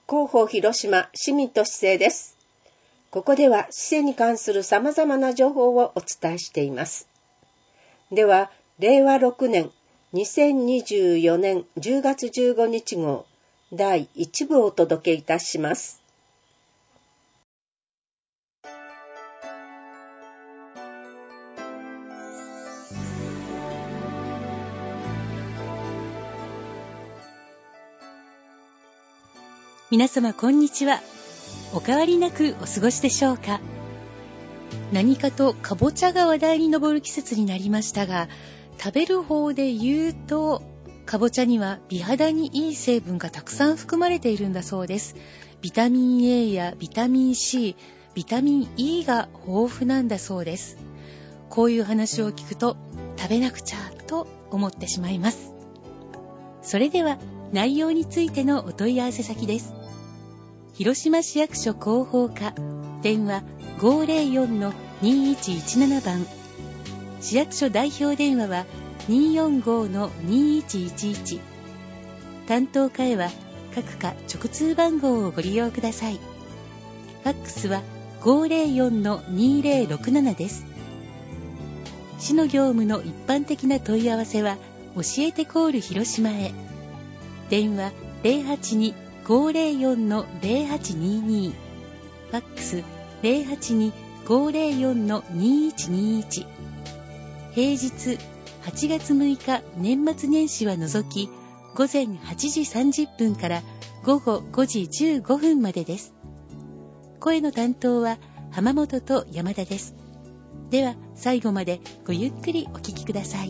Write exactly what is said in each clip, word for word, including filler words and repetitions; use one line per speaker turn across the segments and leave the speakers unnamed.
広報広島市民と市政です。ここでは市政に関するさまざまな情報をお伝えしています。では、れいわろくねんにせんにじゅうよねんじゅうがつじゅうごにち号だいいち部をお届けいたします。
皆様こんにちは。お変わりなくお過ごしでしょうか。何かとかぼちゃが話題に上る季節になりましたが、食べる方で言うとかぼちゃには美肌にいい成分がたくさん含まれているんだそうです。ビタミン A やビタミン C、ビタミン E が豊富なんだそうです。こういう話を聞くと食べなくちゃと思ってしまいます。それでは内容についてのお問い合わせ先です。広島市役所広報課、電話 ごーぜろよんのにいちいちなな 番、市役所代表電話は にーよんごのにいちいちいち、担当課へは各課直通番号をご利用ください。ファックスは ごーぜろよんのにーぜろろくなな です。市の業務の一般的な問い合わせは教えてコール広島へ。電話 ゼロはちに ごーぜろよんのゼロはちにーにー、ファックス ゼロはちに ごーぜろよんのにいちにいち。平日はちがつむいか年末年始は除きごぜんはちじさんじゅっぷんからごごごじじゅうごふんまでです。声の担当は浜本と山田です。では最後までごゆっくりお聞きください。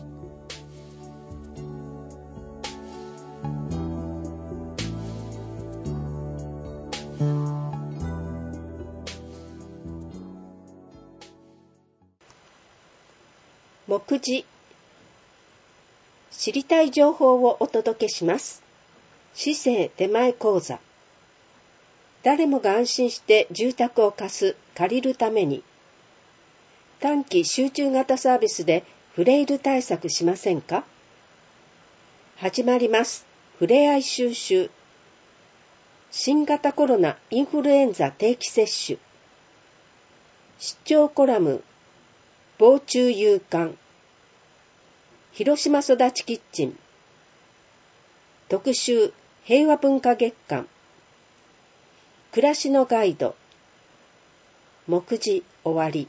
目次、知りたい情報をお届けします。市政出前講座。誰もが安心して住宅を貸す、借りるために短期集中型サービスでフレイル対策しませんか？始まります。ふれあい収集。新型コロナインフルエンザ定期接種。出張コラム防虫夕刊。広島育ちキッチン。特集平和文化月間。暮らしのガイド。目次終わり。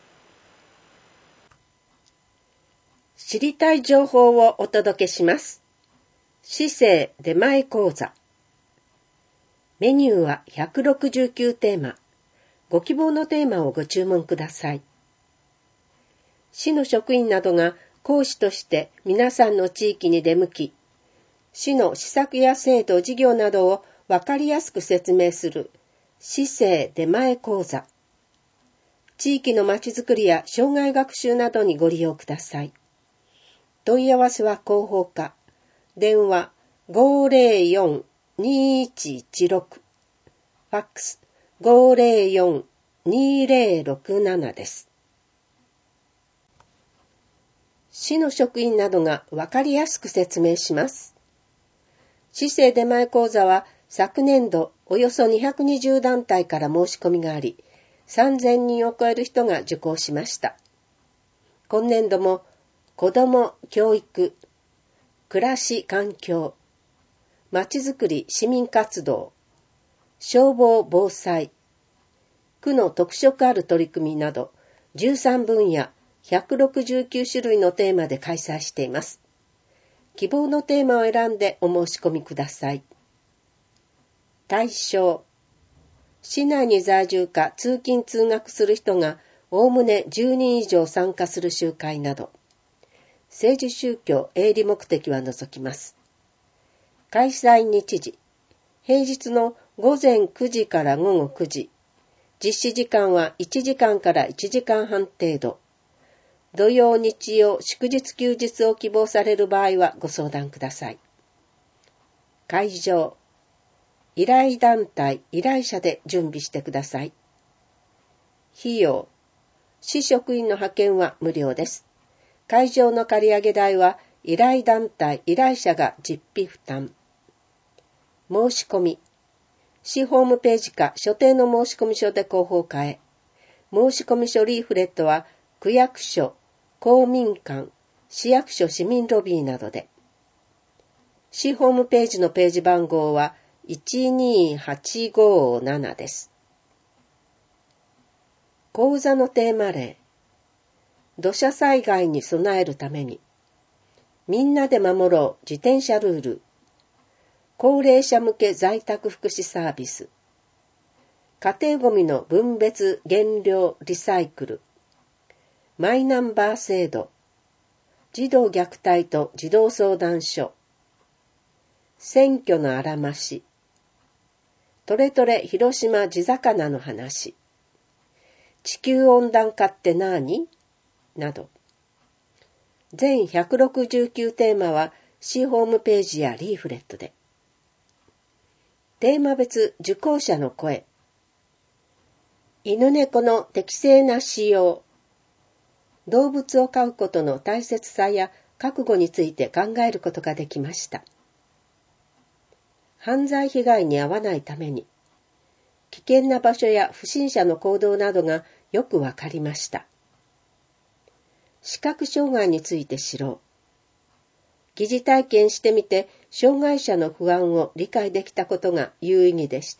知りたい情報をお届けします。市政出前講座。メニューはひゃくろくじゅうきゅうテーマ。ご希望のテーマをご注文ください。市の職員などが講師として皆さんの地域に出向き、市の施策や制度、事業などをわかりやすく説明する市政出前講座。地域のまちづくりや障害学習などにご利用ください。問い合わせは広報課、電話 ごーぜろよんのにいちいちろく、ファックス ごーぜろよんのにーぜろろくななです。市の職員などがわかりやすく説明します。市政出前講座は昨年度およそにひゃくにじゅうだんたいから申し込みがあり、さんぜんにんを超える人が受講しました。今年度も子ども教育、暮らし環境、まちづくり市民活動、消防防災、区の特色ある取り組みなどじゅうさんぶんやひゃくろくじゅうきゅうしゅるいのテーマで開催しています。希望のテーマを選んでお申し込みください。対象、市内に在住か通勤通学する人がおおむねじゅうにん以上参加する集会など、政治宗教営利目的は除きます。開催日時、平日のごぜんくじからごごくじ、実施時間はいちじかんからいちじかんはん程度。土曜日曜祝日休日を希望される場合はご相談ください。会場、依頼団体依頼者で準備してください。費用、市職員の派遣は無料です。会場の借り上げ代は依頼団体依頼者が実費負担。申し込み、 市ホームページか所定の申込書で広報課へ。申込書リーフレットは区役所、公民館、市役所市民ロビーなどで。市ホームページのページ番号はいちにーはちごーななです。講座のテーマ例。土砂災害に備えるために。みんなで守ろう自転車ルール。高齢者向け在宅福祉サービス。家庭ごみの分別減量リサイクル。マイナンバー制度。児童虐待と児童相談所。選挙のあらまし。トレトレ広島地魚の話。地球温暖化って何？など。全ひゃくろくじゅうきゅうテーマは市ホームページやリーフレットで。テーマ別受講者の声。犬猫の適正な使用。動物を飼うことの大切さや覚悟について考えることができました。犯罪被害に遭わないために、危険な場所や不審者の行動などがよくわかりました。視覚障害について知ろう。疑似体験してみて、障害者の不安を理解できたことが有意義でした。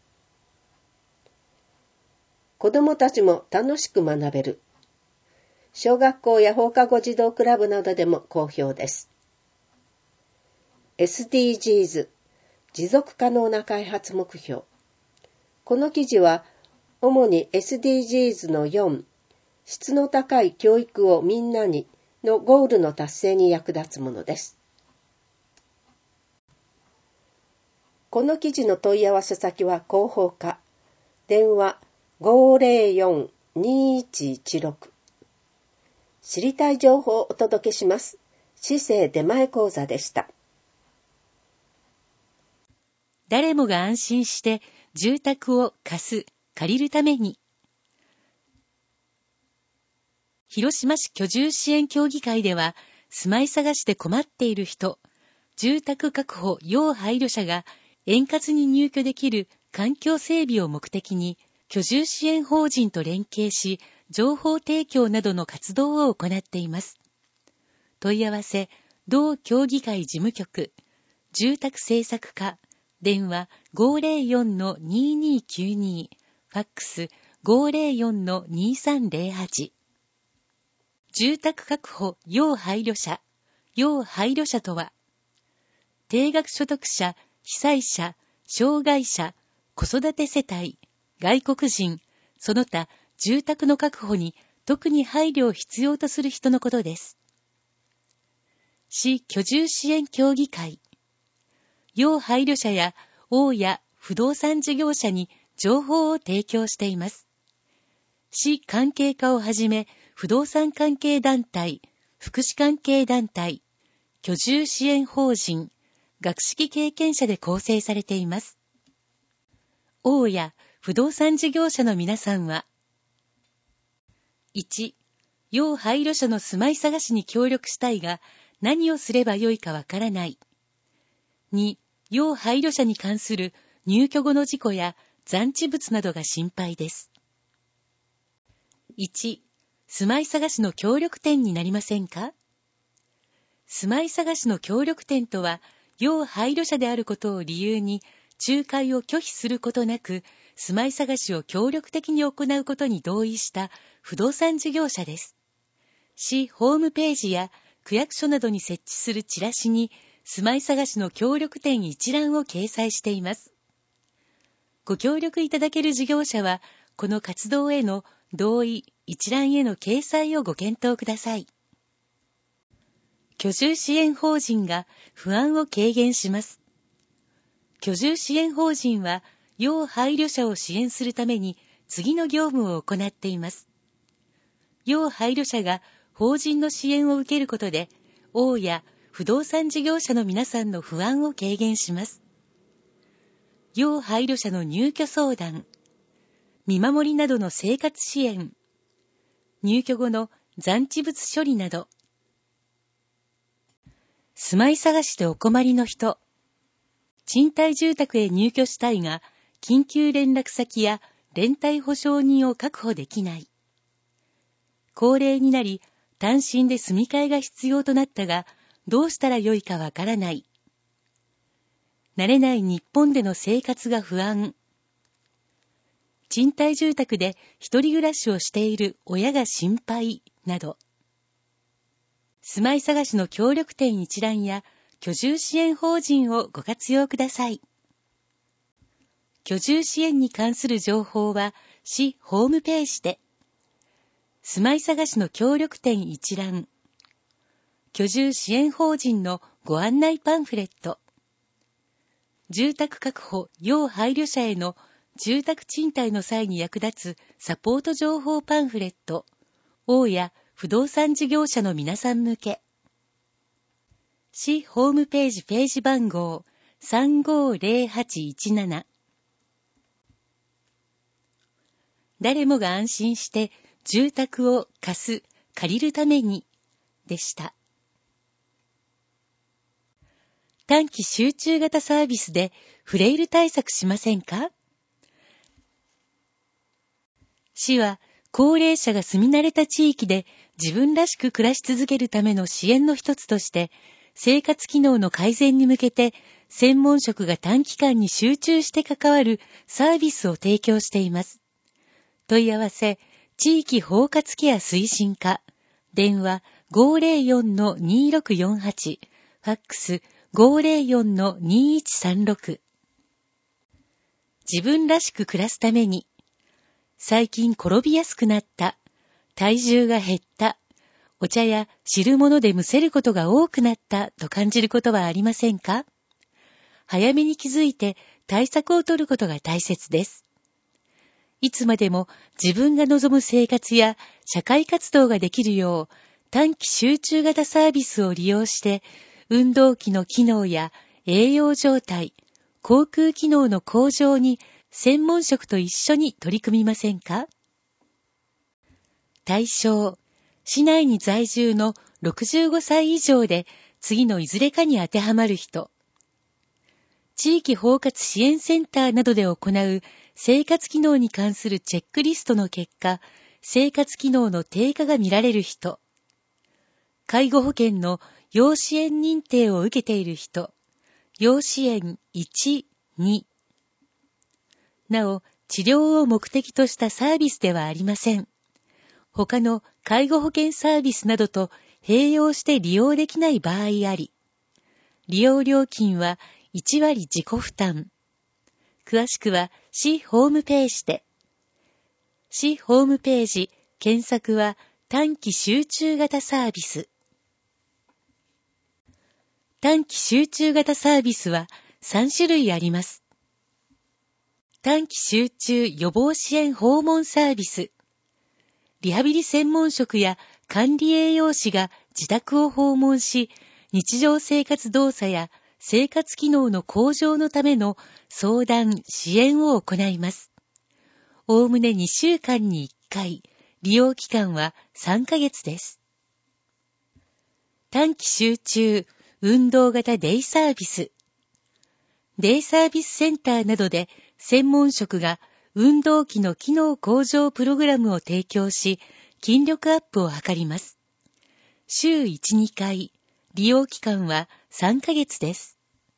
子どもたちも楽しく学べる。小学校や放課後児童クラブなどでも好評です。エスディージーズ、持続可能な開発目標。この記事は、主に エスディージーズ のよん、質の高い教育をみんなにのゴールの達成に役立つものです。この記事の問い合わせ先は広報課、電話 ごーぜろよん にーいちいちろく。知りたい情報をお届けします。市政出前講座でした。
誰もが安心して住宅を貸す、借りるために。広島市居住支援協議会では、住まい探しで困っている人、住宅確保要配慮者が円滑に入居できる環境整備を目的に、居住支援法人と連携し、情報提供などの活動を行っています。問い合わせ、同協議会事務局、住宅政策課、電話 ごーぜろよん のにーにーきゅうにー、ファックス ごーぜろよん のにーさんぜろはち。住宅確保要配慮者、要配慮者とは、定額所得者、被災者、障害者、子育て世帯、外国人、その他住宅の確保に特に配慮を必要とする人のことです。市居住支援協議会。要配慮者や大家不動産事業者に情報を提供しています。市関係課をはじめ、不動産関係団体、福祉関係団体、居住支援法人、学識経験者で構成されています。大家不動産事業者の皆さんは、いち. 要配慮者の住まい探しに協力したいが、何をすればよいかわからない。に. 要配慮者に関する入居後の事故や残置物などが心配です。いち. 住まい探しの協力店になりませんか？住まい探しの協力店とは、要配慮者であることを理由に、仲介を拒否することなく、住まい探しを協力的に行うことに同意した不動産事業者です。市ホームページや区役所などに設置するチラシに、住まい探しの協力店一覧を掲載しています。ご協力いただける事業者は、この活動への同意、一覧への掲載をご検討ください。居住支援法人が不安を軽減します。居住支援法人は、要配慮者を支援するために次の業務を行っています。要配慮者が法人の支援を受けることで、大家、不動産事業者の皆さんの不安を軽減します。要配慮者の入居相談、見守りなどの生活支援、入居後の残置物処理など、住まい探しでお困りの人、賃貸住宅へ入居したいが緊急連絡先や連帯保証人を確保できない。高齢になり、単身で住み替えが必要となったが、どうしたらよいかわからない。慣れない日本での生活が不安。賃貸住宅で一人暮らしをしている親が心配など。住まい探しの協力店一覧や居住支援法人をご活用ください。居住支援に関する情報は市ホームページで。住まい探しの協力店一覧。居住支援法人のご案内パンフレット。住宅確保要配慮者への住宅賃貸の際に役立つサポート情報パンフレット。大家不動産事業者の皆さん向け。市ホームページページ番号 さんごーぜろはちいちなな。誰もが安心して住宅を貸す、借りるためにでした。短期集中型サービスでフレイル対策しませんか？市は高齢者が住み慣れた地域で自分らしく暮らし続けるための支援の一つとして生活機能の改善に向けて専門職が短期間に集中して関わるサービスを提供しています。問い合わせ、地域包括ケア推進課、電話 ごーぜろよんのにーろくよんはち、ファックス ごーぜろよんのにーいちさんろく。自分らしく暮らすために、最近転びやすくなった、体重が減った、お茶や汁物でむせることが多くなったと感じることはありませんか？早めに気づいて対策を取ることが大切です。いつまでも自分が望む生活や社会活動ができるよう短期集中型サービスを利用して運動器の機能や栄養状態、口腔機能の向上に専門職と一緒に取り組みませんか？対象、市内に在住のろくじゅうごさい以上で次のいずれかに当てはまる人。地域包括支援センターなどで行う生活機能に関するチェックリストの結果、生活機能の低下が見られる人。介護保険の要支援認定を受けている人。要支援いち、に。なお、治療を目的としたサービスではありません。他の介護保険サービスなどと併用して利用できない場合あり、利用料金はいちわり自己負担。詳しくは市ホームページで。市ホームページ検索は短期集中型サービス。短期集中型サービスはさんしゅるいあります。短期集中予防支援訪問サービス。リハビリ専門職や管理栄養士が自宅を訪問し、日常生活動作や生活機能の向上のための相談・支援を行います。おおむねにしゅうかんにいっかい、利用期間はさんかげつです。短期集中運動型デイサービス。デイサービスセンターなどで専門職が運動器の機能向上プログラムを提供し、筋力アップを図ります。週いち、にかい、利用期間はさんかげつです。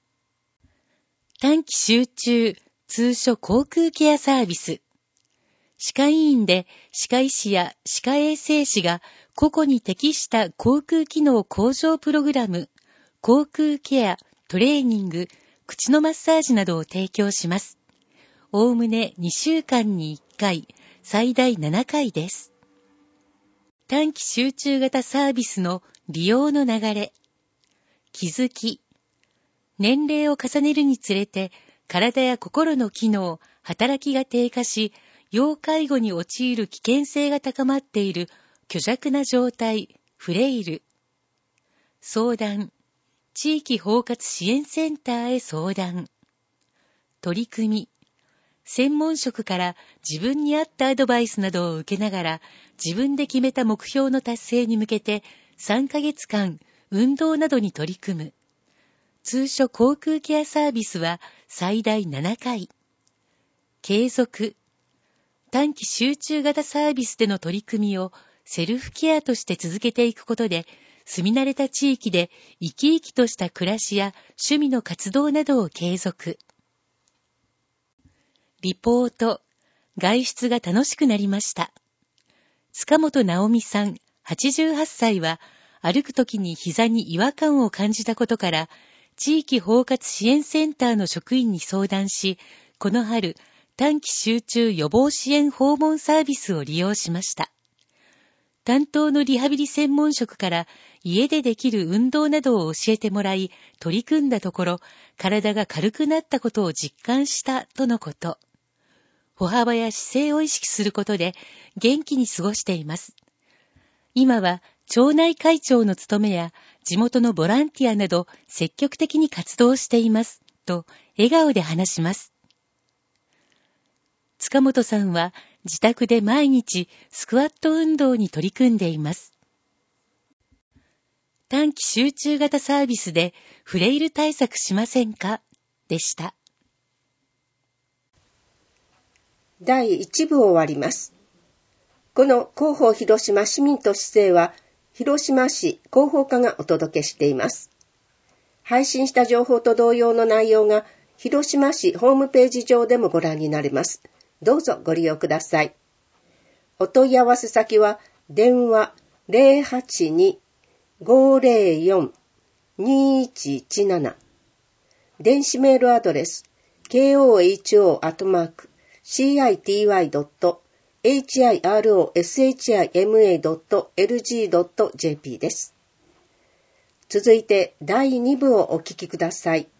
短期集中通所口腔ケアサービス。歯科医院で歯科医師や歯科衛生士が個々に適した口腔機能向上プログラム、口腔ケア、トレーニング、口のマッサージなどを提供します。おおむねにしゅうかんにいっかい、最大ななかいです。短期集中型サービスの利用の流れ。気づき。年齢を重ねるにつれて、体や心の機能、働きが低下し、要介護に陥る危険性が高まっている虚弱な状態、フレイル。相談。地域包括支援センターへ相談。取り組み。専門職から自分に合ったアドバイスなどを受けながら、自分で決めた目標の達成に向けてさんかげつかん運動などに取り組む。通所口腔ケアサービスは最大ななかい。 継続、短期集中型サービスでの取り組みをセルフケアとして続けていくことで、住み慣れた地域で生き生きとした暮らしや趣味の活動などを継続。リポート、外出が楽しくなりました。塚本直美さん、はちじゅうはっさいは、歩くときに膝に違和感を感じたことから、地域包括支援センターの職員に相談し、この春、短期集中予防支援訪問サービスを利用しました。担当のリハビリ専門職から家でできる運動などを教えてもらい、取り組んだところ、体が軽くなったことを実感したとのこと。歩幅や姿勢を意識することで元気に過ごしています。今は町内会長の務めや地元のボランティアなど積極的に活動しています、と笑顔で話します。塚本さんは自宅で毎日スクワット運動に取り組んでいます。短期集中型サービスでフレイル対策しませんか？でした。
だいいち部を終わります。この広報広島市民と市政は広島市広報課がお届けしています。配信した情報と同様の内容が広島市ホームページ上でもご覧になれます。どうぞご利用ください。お問い合わせ先は電話 ゼロはちに ごゼロよん にいちいちなな、電子メールアドレス ケーオーエイチオー アットマーク シーアイティーワイ ドット エイチアイアールオーエスエイチアイエムエー ドット エルジー ドット ジェーピー です。続いてだいに部をお聞きください。